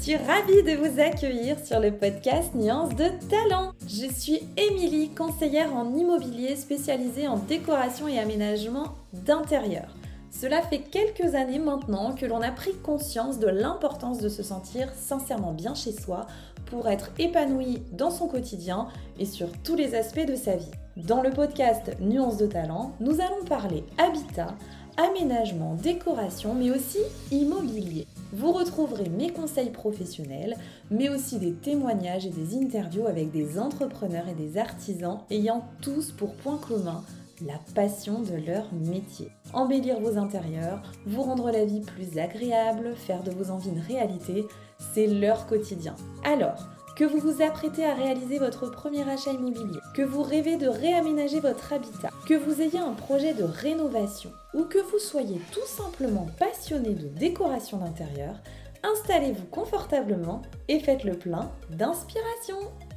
suis ravie de vous accueillir sur le podcast Nuances de Talent. Je suis Émilie, conseillère en immobilier spécialisée en décoration et aménagement d'intérieur. Cela fait quelques années maintenant que l'on a pris conscience de l'importance de se sentir sincèrement bien chez soi pour être épanoui dans son quotidien et sur tous les aspects de sa vie. Dans le podcast Nuances de Talent, nous allons parler habitat, aménagement, décoration, mais aussi immobilier. Vous retrouverez mes conseils professionnels, mais aussi des témoignages et des interviews avec des entrepreneurs et des artisans ayant tous pour point commun la passion de leur métier. Embellir vos intérieurs, vous rendre la vie plus agréable, faire de vos envies une réalité, c'est leur quotidien. Alors, que vous vous apprêtez à réaliser votre premier achat immobilier, que vous rêvez de réaménager votre habitat, que vous ayez un projet de rénovation ou que vous soyez tout simplement passionné de décoration d'intérieur, installez-vous confortablement et faites le plein d'inspiration.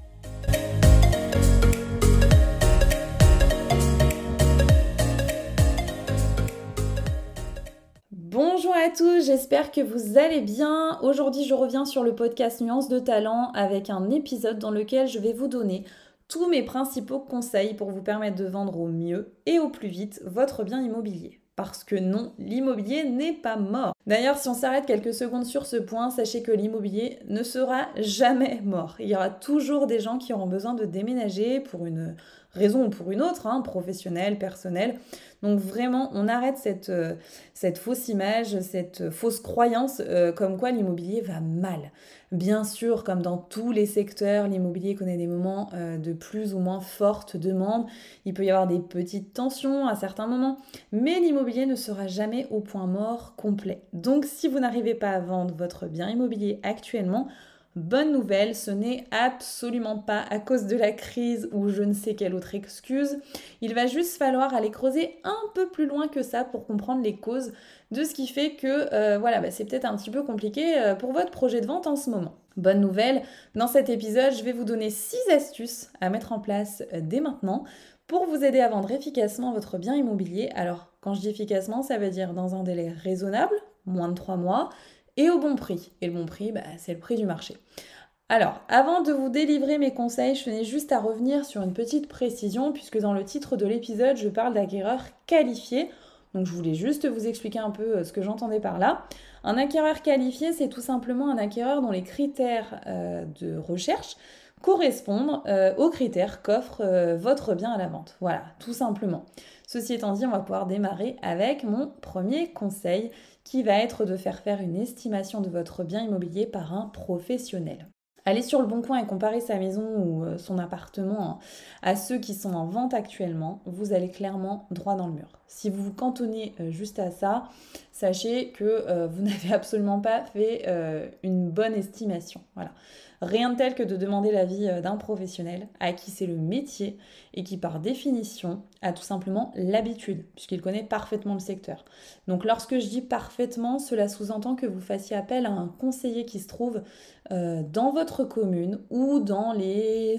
Bonjour à tous, j'espère que vous allez bien. Aujourd'hui, je reviens sur le podcast Nuances de Talent avec un épisode dans lequel je vais vous donner tous mes principaux conseils pour vous permettre de vendre au mieux et au plus vite votre bien immobilier. Parce que non, l'immobilier n'est pas mort. D'ailleurs, si on s'arrête quelques secondes sur ce point, sachez que l'immobilier ne sera jamais mort. Il y aura toujours des gens qui auront besoin de déménager pour une raison ou pour une autre, professionnelle, personnelle. Donc vraiment, on arrête cette fausse image, cette fausse croyance comme quoi l'immobilier va mal. Bien sûr, comme dans tous les secteurs, l'immobilier connaît des moments de plus ou moins forte demande. Il peut y avoir des petites tensions à certains moments, mais l'immobilier ne sera jamais au point mort complet. Donc si vous n'arrivez pas à vendre votre bien immobilier actuellement, bonne nouvelle, ce n'est absolument pas à cause de la crise ou je ne sais quelle autre excuse. Il va juste falloir aller creuser un peu plus loin que ça pour comprendre les causes de ce qui fait que c'est peut-être un petit peu compliqué pour votre projet de vente en ce moment. Bonne nouvelle, dans cet épisode, je vais vous donner 6 astuces à mettre en place dès maintenant pour vous aider à vendre efficacement votre bien immobilier. Alors, quand je dis efficacement, ça veut dire dans un délai raisonnable, moins de 3 mois, et au bon prix. Et le bon prix, c'est le prix du marché. Alors, avant de vous délivrer mes conseils, je tenais juste à revenir sur une petite précision, puisque dans le titre de l'épisode, je parle d'acquéreurs qualifiés. Donc, je voulais juste vous expliquer un peu ce que j'entendais par là. Un acquéreur qualifié, c'est tout simplement un acquéreur dont les critères de recherche correspondent aux critères qu'offre votre bien à la vente. Voilà, tout simplement. Ceci étant dit, on va pouvoir démarrer avec mon premier conseil qui va être de faire une estimation de votre bien immobilier par un professionnel. Allez sur le Bon Coin et comparez sa maison ou son appartement à ceux qui sont en vente actuellement, vous allez clairement droit dans le mur. Si vous vous cantonnez juste à ça, sachez que vous n'avez absolument pas fait une bonne estimation. Voilà. Rien de tel que de demander l'avis d'un professionnel à qui c'est le métier et qui par définition a tout simplement l'habitude puisqu'il connaît parfaitement le secteur. Donc lorsque je dis parfaitement, cela sous-entend que vous fassiez appel à un conseiller qui se trouve dans votre commune ou dans les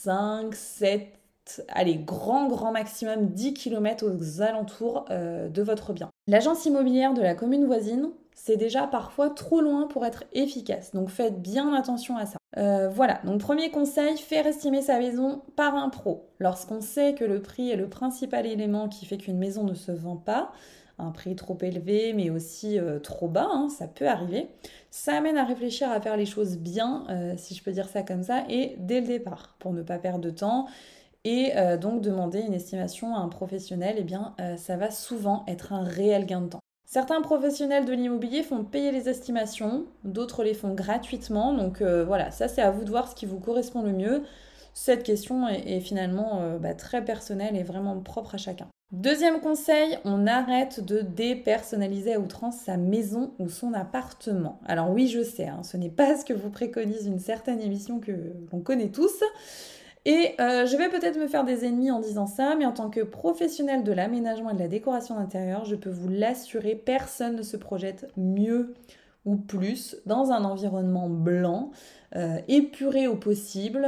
5, 7, allez, grand maximum 10 km aux alentours de votre bien. L'agence immobilière de la commune voisine, c'est déjà parfois trop loin pour être efficace. Donc faites bien attention à ça. Voilà, donc premier conseil, faire estimer sa maison par un pro. Lorsqu'on sait que le prix est le principal élément qui fait qu'une maison ne se vend pas, un prix trop élevé mais aussi trop bas, ça peut arriver, ça amène à réfléchir à faire les choses bien, si je peux dire ça comme ça, et dès le départ, pour ne pas perdre de temps. Et donc demander une estimation à un professionnel, ça va souvent être un réel gain de temps. Certains professionnels de l'immobilier font payer les estimations, d'autres les font gratuitement. Donc voilà, ça c'est à vous de voir ce qui vous correspond le mieux. Cette question est finalement très personnelle et vraiment propre à chacun. Deuxième conseil, on arrête de dépersonnaliser à outrance sa maison ou son appartement. Alors oui, je sais, ce n'est pas ce que vous préconise une certaine émission que l'on connaît tous. Et je vais peut-être me faire des ennemis en disant ça, mais en tant que professionnel de l'aménagement et de la décoration d'intérieur, je peux vous l'assurer, personne ne se projette mieux ou plus dans un environnement blanc, épuré au possible,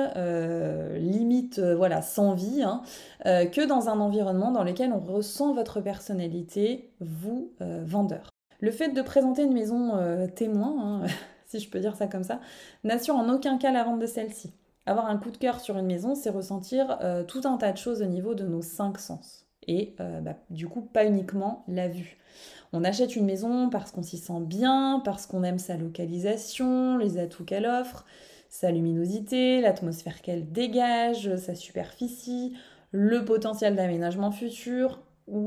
limite sans vie, que dans un environnement dans lequel on ressent votre personnalité, vous, vendeur. Le fait de présenter une maison témoin, si je peux dire ça comme ça, n'assure en aucun cas la vente de celle-ci. Avoir un coup de cœur sur une maison, c'est ressentir tout un tas de choses au niveau de nos cinq sens. Et du coup, pas uniquement la vue. On achète une maison parce qu'on s'y sent bien, parce qu'on aime sa localisation, les atouts qu'elle offre, sa luminosité, l'atmosphère qu'elle dégage, sa superficie, le potentiel d'aménagement futur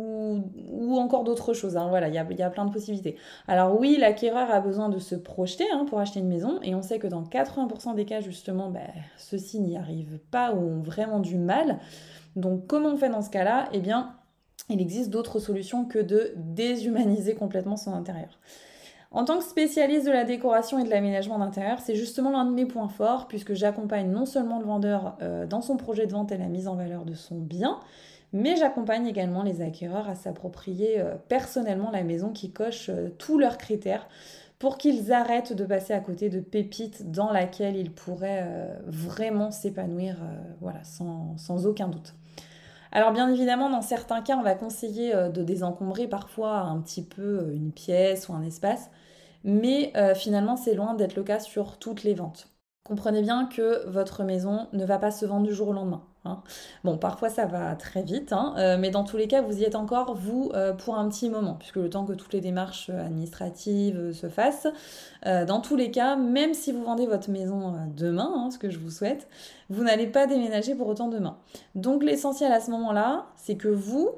ou encore d'autres choses. Hein. Voilà, il y a plein de possibilités. Alors oui, l'acquéreur a besoin de se projeter pour acheter une maison et on sait que dans 80% des cas, justement, ceux-ci n'y arrivent pas ou ont vraiment du mal. Donc comment on fait dans ce cas-là? Eh bien, il existe d'autres solutions que de déshumaniser complètement son intérieur. En tant que spécialiste de la décoration et de l'aménagement d'intérieur, c'est justement l'un de mes points forts puisque j'accompagne non seulement le vendeur dans son projet de vente et la mise en valeur de son bien, mais j'accompagne également les acquéreurs à s'approprier personnellement la maison qui coche tous leurs critères pour qu'ils arrêtent de passer à côté de pépites dans laquelle ils pourraient vraiment s'épanouir sans aucun doute. Alors bien évidemment, dans certains cas, on va conseiller de désencombrer parfois un petit peu une pièce ou un espace, mais finalement, c'est loin d'être le cas sur toutes les ventes. Comprenez bien que votre maison ne va pas se vendre du jour au lendemain. Hein. Bon, parfois ça va très vite, mais dans tous les cas, vous y êtes encore, vous, pour un petit moment, puisque le temps que toutes les démarches administratives se fassent, dans tous les cas, même si vous vendez votre maison demain, ce que je vous souhaite, vous n'allez pas déménager pour autant demain. Donc l'essentiel à ce moment-là, c'est que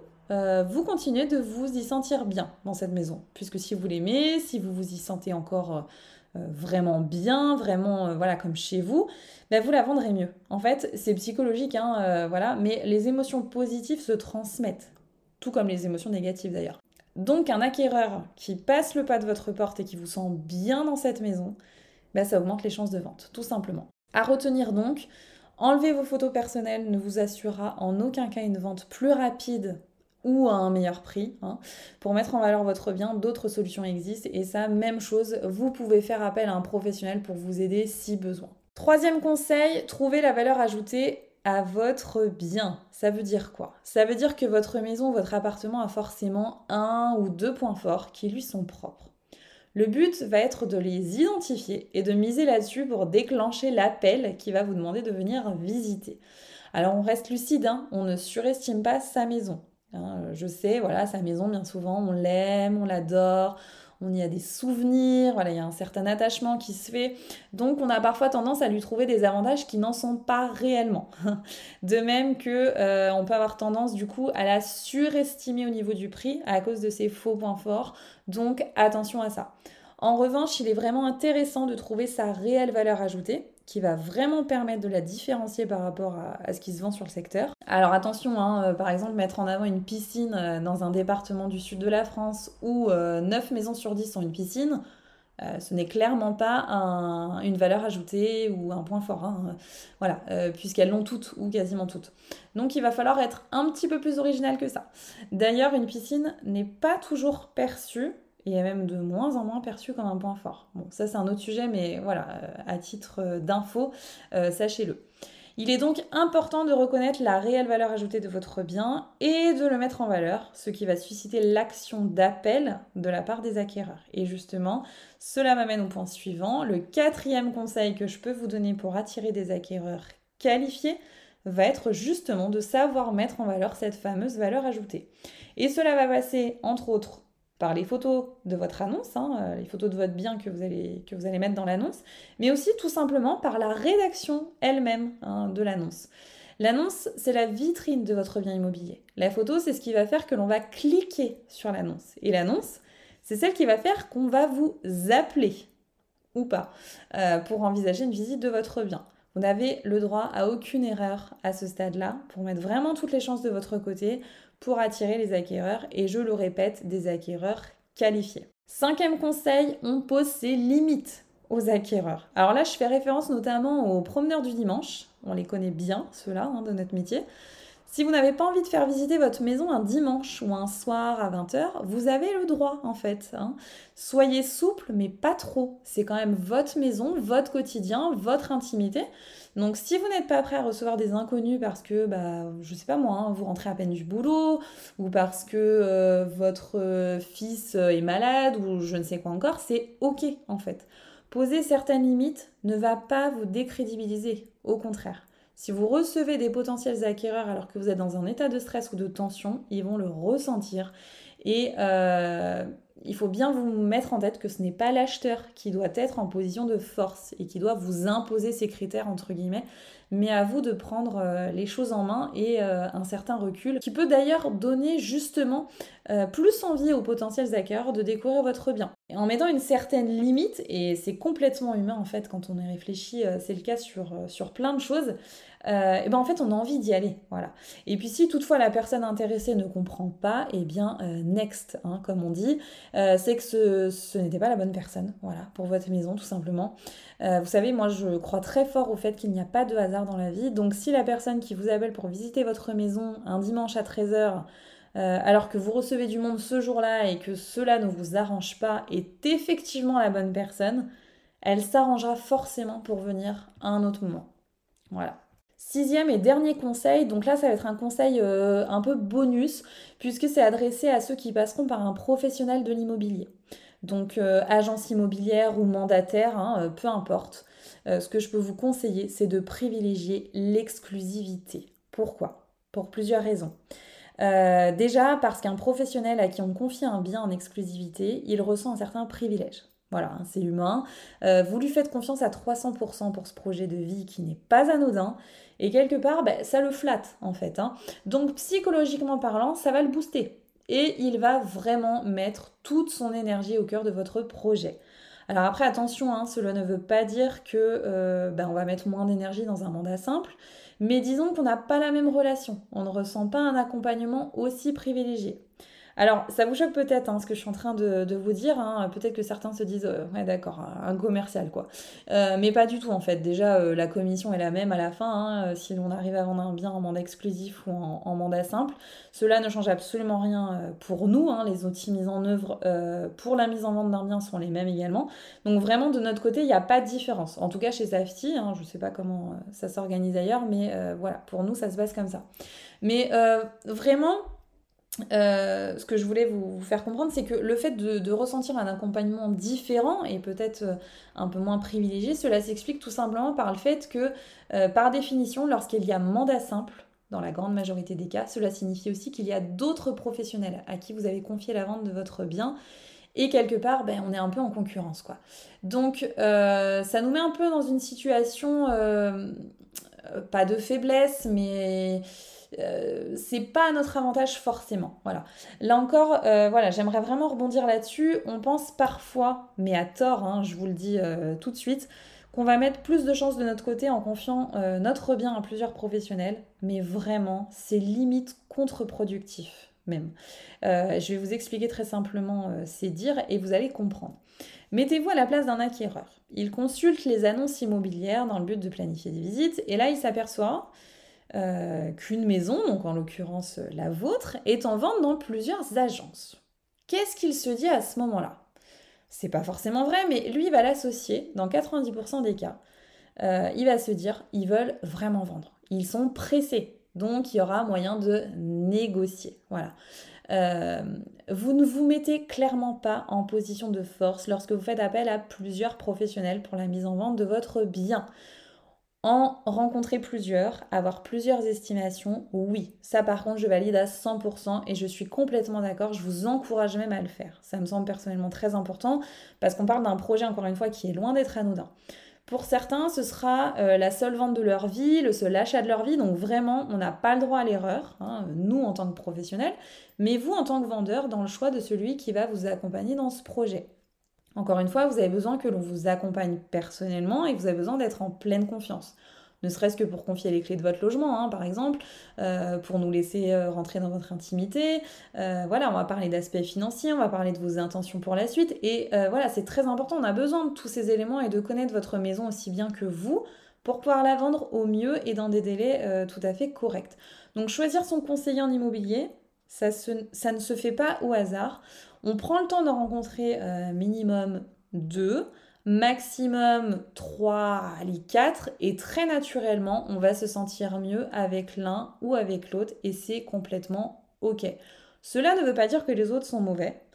vous continuez de vous y sentir bien dans cette maison, puisque si vous l'aimez, si vous vous y sentez encore vraiment bien, vraiment comme chez vous, vous la vendrez mieux. En fait, c'est psychologique, mais les émotions positives se transmettent, tout comme les émotions négatives d'ailleurs. Donc un acquéreur qui passe le pas de votre porte et qui vous sent bien dans cette maison, ça augmente les chances de vente, tout simplement. À retenir donc, enlever vos photos personnelles ne vous assurera en aucun cas une vente plus rapide ou à un meilleur prix. Pour mettre en valeur votre bien, d'autres solutions existent et ça, même chose, vous pouvez faire appel à un professionnel pour vous aider si besoin. Troisième conseil, trouvez la valeur ajoutée à votre bien. Ça veut dire quoi? Ça veut dire que votre maison, votre appartement a forcément un ou deux points forts qui lui sont propres. Le but va être de les identifier et de miser là-dessus pour déclencher l'appel qui va vous demander de venir visiter. Alors on reste lucide, on ne surestime pas sa maison. Je sais, sa maison, bien souvent, on l'aime, on l'adore, on y a des souvenirs, il y a un certain attachement qui se fait. Donc on a parfois tendance à lui trouver des avantages qui n'en sont pas réellement. De même que on peut avoir tendance du coup à la surestimer au niveau du prix à cause de ses faux points forts. Donc attention à ça. En revanche, il est vraiment intéressant de trouver sa réelle valeur ajoutée, qui va vraiment permettre de la différencier par rapport à ce qui se vend sur le secteur. Alors attention, par exemple, mettre en avant une piscine dans un département du sud de la France où 9 maisons sur 10 ont une piscine, ce n'est clairement pas une valeur ajoutée ou un point fort, puisqu'elles l'ont toutes ou quasiment toutes. Donc il va falloir être un petit peu plus original que ça. D'ailleurs, une piscine n'est pas toujours perçue, et est même de moins en moins perçue comme un point fort. Bon, ça c'est un autre sujet, mais à titre d'info, sachez-le. Il est donc important de reconnaître la réelle valeur ajoutée de votre bien et de le mettre en valeur, ce qui va susciter l'action d'appel de la part des acquéreurs. Et justement, cela m'amène au point suivant. Le quatrième conseil que je peux vous donner pour attirer des acquéreurs qualifiés va être justement de savoir mettre en valeur cette fameuse valeur ajoutée. Et cela va passer, entre autres, par les photos de votre annonce, les photos de votre bien que vous allez mettre dans l'annonce, mais aussi tout simplement par la rédaction elle-même de l'annonce. L'annonce, c'est la vitrine de votre bien immobilier. La photo, c'est ce qui va faire que l'on va cliquer sur l'annonce. Et l'annonce, c'est celle qui va faire qu'on va vous appeler, ou pas, pour envisager une visite de votre bien. Vous n'avez le droit à aucune erreur à ce stade-là pour mettre vraiment toutes les chances de votre côté pour attirer les acquéreurs et je le répète, des acquéreurs qualifiés. Cinquième conseil, on pose ses limites aux acquéreurs. Alors là, je fais référence notamment aux promeneurs du dimanche. On les connaît bien, ceux-là, de notre métier. Si vous n'avez pas envie de faire visiter votre maison un dimanche ou un soir à 20h, vous avez le droit en fait. Soyez souple, mais pas trop. C'est quand même votre maison, votre quotidien, votre intimité. Donc si vous n'êtes pas prêt à recevoir des inconnus parce que, je sais pas moi, vous rentrez à peine du boulot, ou parce que votre fils est malade, ou je ne sais quoi encore, c'est ok en fait. Poser certaines limites ne va pas vous décrédibiliser, au contraire. Si vous recevez des potentiels acquéreurs alors que vous êtes dans un état de stress ou de tension, ils vont le ressentir. Et il faut bien vous mettre en tête que ce n'est pas l'acheteur qui doit être en position de force et qui doit vous imposer ses critères, entre guillemets, mais à vous de prendre les choses en main et un certain recul qui peut d'ailleurs donner justement plus envie aux potentiels acquéreurs de découvrir votre bien. Et en mettant une certaine limite, et c'est complètement humain en fait quand on y réfléchit, c'est le cas sur plein de choses, et ben en fait on a envie d'y aller, voilà. Et puis si toutefois la personne intéressée ne comprend pas, et bien next, hein, comme on dit, c'est que ce n'était pas la bonne personne, voilà, pour votre maison tout simplement. Vous savez, moi je crois très fort au fait qu'il n'y a pas de hasard dans la vie, donc si la personne qui vous appelle pour visiter votre maison un dimanche à 13h, alors que vous recevez du monde ce jour-là et que cela ne vous arrange pas, est effectivement la bonne personne, elle s'arrangera forcément pour venir à un autre moment. Voilà. Sixième et dernier conseil, donc là ça va être un conseil un peu bonus, puisque c'est adressé à ceux qui passeront par un professionnel de l'immobilier. Donc agence immobilière ou mandataire, hein, peu importe. Ce que je peux vous conseiller, c'est de privilégier l'exclusivité. Pourquoi? Pour plusieurs raisons. Déjà parce qu'un professionnel à qui on confie un bien en exclusivité, il ressent un certain privilège. Voilà, hein, c'est humain. Vous lui faites confiance à 300% pour ce projet de vie qui n'est pas anodin. Et quelque part, ça le flatte en fait, hein. Donc psychologiquement parlant, ça va le booster. Et il va vraiment mettre toute son énergie au cœur de votre projet. Alors après, attention, hein, cela ne veut pas dire que on va mettre moins d'énergie dans un mandat simple. Mais disons qu'on n'a pas la même relation. On ne ressent pas un accompagnement aussi privilégié. Alors, ça vous choque peut-être, hein, ce que je suis en train de vous dire, hein. Peut-être que certains se disent, ouais d'accord, un commercial quoi. Mais pas du tout en fait. Déjà, la commission est la même à la fin, hein, si l'on arrive à vendre un bien en mandat exclusif ou en mandat simple. Cela ne change absolument rien pour nous, hein. Les outils mis en œuvre pour la mise en vente d'un bien sont les mêmes également. Donc vraiment, de notre côté, il n'y a pas de différence. En tout cas, chez Safety, hein, je ne sais pas comment ça s'organise ailleurs, mais voilà, pour nous, ça se passe comme ça. Mais vraiment... ce que je voulais vous faire comprendre, c'est que le fait de ressentir un accompagnement différent et peut-être un peu moins privilégié, cela s'explique tout simplement par le fait que, par définition, lorsqu'il y a mandat simple, dans la grande majorité des cas, cela signifie aussi qu'il y a d'autres professionnels à qui vous avez confié la vente de votre bien. Et quelque part, on est un peu en concurrence, quoi. Donc, ça nous met un peu dans une situation, pas de faiblesse, mais c'est pas à notre avantage forcément. Voilà. Là encore, voilà, j'aimerais vraiment rebondir là-dessus. On pense parfois, mais à tort, hein, je vous le dis tout de suite, qu'on va mettre plus de chances de notre côté en confiant notre bien à plusieurs professionnels, mais vraiment, c'est limite contre-productif même. Je vais vous expliquer très simplement ces dires et vous allez comprendre. Mettez-vous à la place d'un acquéreur. Il consulte les annonces immobilières dans le but de planifier des visites et là il s'aperçoit qu'une maison, donc en l'occurrence la vôtre, est en vente dans plusieurs agences. Qu'est-ce qu'il se dit à ce moment-là? C'est pas forcément vrai, mais lui il va l'associer dans 90% des cas. Il va se dire, ils veulent vraiment vendre. Ils sont pressés. Donc il y aura moyen de négocier. Voilà. Vous ne vous mettez clairement pas en position de force lorsque vous faites appel à plusieurs professionnels pour la mise en vente de votre bien. En rencontrer plusieurs, avoir plusieurs estimations, oui, ça par contre je valide à 100% et je suis complètement d'accord, je vous encourage même à le faire. Ça me semble personnellement très important parce qu'on parle d'un projet encore une fois qui est loin d'être anodin. Pour certains, ce sera la seule vente de leur vie, le seul achat de leur vie, donc vraiment, on n'a pas le droit à l'erreur, hein, nous en tant que professionnels, mais vous en tant que vendeur dans le choix de celui qui va vous accompagner dans ce projet. Encore une fois, vous avez besoin que l'on vous accompagne personnellement et vous avez besoin d'être en pleine confiance. Ne serait-ce que pour confier les clés de votre logement, hein, par exemple, pour nous laisser rentrer dans votre intimité. Voilà, on va parler d'aspects financiers, on va parler de vos intentions pour la suite. Et voilà, c'est très important, on a besoin de tous ces éléments et de connaître votre maison aussi bien que vous pour pouvoir la vendre au mieux et dans des délais tout à fait corrects. Donc choisir son conseiller en immobilier, ça ne se fait pas au hasard. On prend le temps de rencontrer minimum 2, maximum 3, allez 4, et très naturellement, on va se sentir mieux avec l'un ou avec l'autre, et c'est complètement ok. Cela ne veut pas dire que les autres sont mauvais.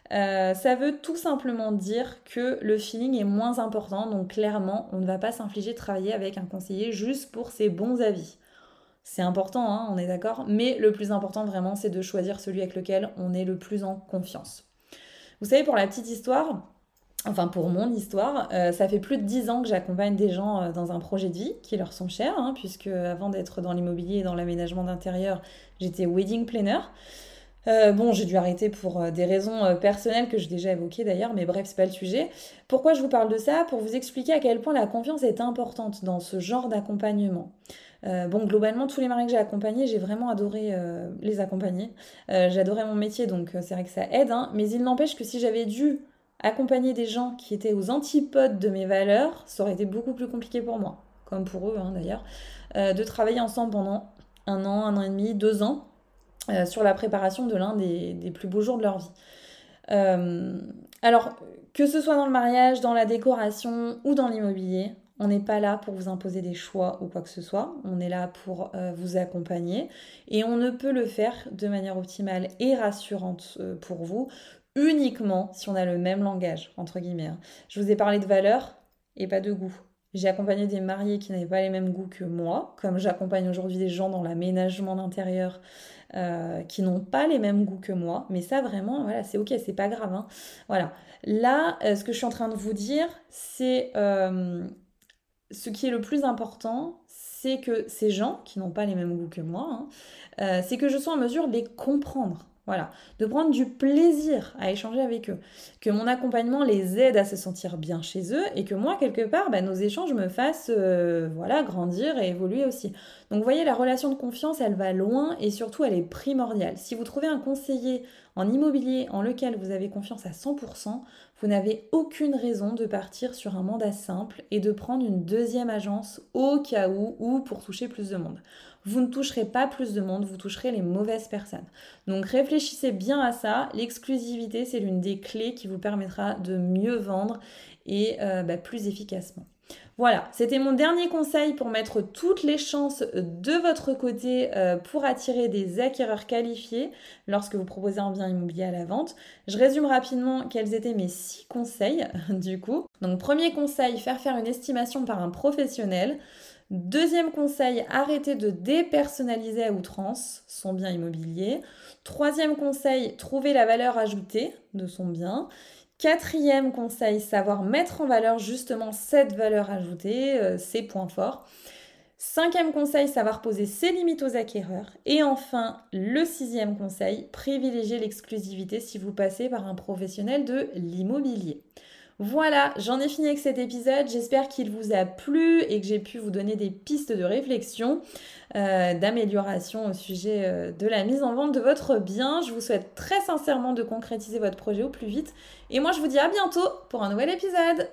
Ça veut tout simplement dire que le feeling est moins important, donc clairement, on ne va pas s'infliger de travailler avec un conseiller juste pour ses bons avis. C'est important, hein, on est d'accord, mais le plus important vraiment, c'est de choisir celui avec lequel on est le plus en confiance. Vous savez, pour la petite histoire, enfin pour mon histoire, ça fait plus de 10 ans que j'accompagne des gens dans un projet de vie qui leur sont chers, hein, puisque avant d'être dans l'immobilier et dans l'aménagement d'intérieur, j'étais wedding planner. Bon, j'ai dû arrêter pour des raisons personnelles que j'ai déjà évoquées d'ailleurs, mais bref, c'est pas le sujet. Pourquoi je vous parle de ça? Pour vous expliquer à quel point la confiance est importante dans ce genre d'accompagnement. Bon, globalement, tous les mariés que j'ai accompagnés, j'ai vraiment adoré les accompagner. J'adorais mon métier, donc c'est vrai que ça aide, hein, mais il n'empêche que si j'avais dû accompagner des gens qui étaient aux antipodes de mes valeurs, ça aurait été beaucoup plus compliqué pour moi, comme pour eux hein, d'ailleurs, de travailler ensemble pendant 1 an et demi, 2 ans sur la préparation de l'un des plus beaux jours de leur vie. Euh, alors, que ce soit dans le mariage, dans la décoration ou dans l'immobilier, on n'est pas là pour vous imposer des choix ou quoi que ce soit. On est là pour vous accompagner et on ne peut le faire de manière optimale et rassurante pour vous uniquement si on a le même langage, entre guillemets. Hein. Je vous ai parlé de valeurs et pas de goût. J'ai accompagné des mariés qui n'avaient pas les mêmes goûts que moi, comme j'accompagne aujourd'hui des gens dans l'aménagement d'intérieur qui n'ont pas les mêmes goûts que moi. Mais ça, vraiment, voilà, c'est ok, c'est pas grave. Hein. Voilà. Là, ce que je suis en train de vous dire, c'est ce qui est le plus important, c'est que ces gens qui n'ont pas les mêmes goûts que moi, hein, c'est que je sois en mesure de les comprendre. Voilà, de prendre du plaisir à échanger avec eux, que mon accompagnement les aide à se sentir bien chez eux et que moi, quelque part, nos échanges me fassent voilà, grandir et évoluer aussi. Donc vous voyez, la relation de confiance, elle va loin et surtout, elle est primordiale. Si vous trouvez un conseiller en immobilier en lequel vous avez confiance à 100%, vous n'avez aucune raison de partir sur un mandat simple et de prendre une deuxième agence au cas où ou pour toucher plus de monde. Vous ne toucherez pas plus de monde, vous toucherez les mauvaises personnes. Donc réfléchissez bien à ça. L'exclusivité, c'est l'une des clés qui vous permettra de mieux vendre et plus efficacement. Voilà, c'était mon dernier conseil pour mettre toutes les chances de votre côté pour attirer des acquéreurs qualifiés lorsque vous proposez un bien immobilier à la vente. Je résume rapidement quels étaient mes 6 conseils du coup. Donc premier conseil, faire une estimation par un professionnel. Deuxième conseil, arrêter de dépersonnaliser à outrance son bien immobilier. Troisième conseil, trouver la valeur ajoutée de son bien. Quatrième conseil, savoir mettre en valeur justement cette valeur ajoutée, ses points forts. Cinquième conseil, savoir poser ses limites aux acquéreurs. Et enfin, le sixième conseil, privilégier l'exclusivité si vous passez par un professionnel de l'immobilier. Voilà, j'en ai fini avec cet épisode. J'espère qu'il vous a plu et que j'ai pu vous donner des pistes de réflexion, d'amélioration au sujet de la mise en vente de votre bien. Je vous souhaite très sincèrement de concrétiser votre projet au plus vite. Et moi, je vous dis à bientôt pour un nouvel épisode.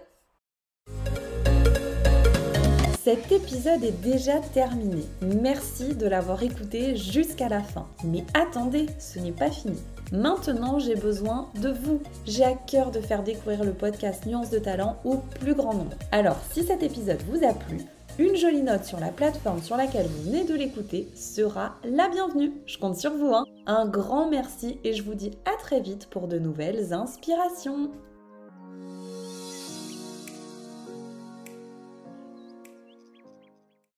Cet épisode est déjà terminé. Merci de l'avoir écouté jusqu'à la fin. Mais attendez, ce n'est pas fini. Maintenant, j'ai besoin de vous. J'ai à cœur de faire découvrir le podcast Nuances de Talent au plus grand nombre. Alors, si cet épisode vous a plu, une jolie note sur la plateforme sur laquelle vous venez de l'écouter sera la bienvenue. Je compte sur vous. Un grand merci et je vous dis à très vite pour de nouvelles inspirations.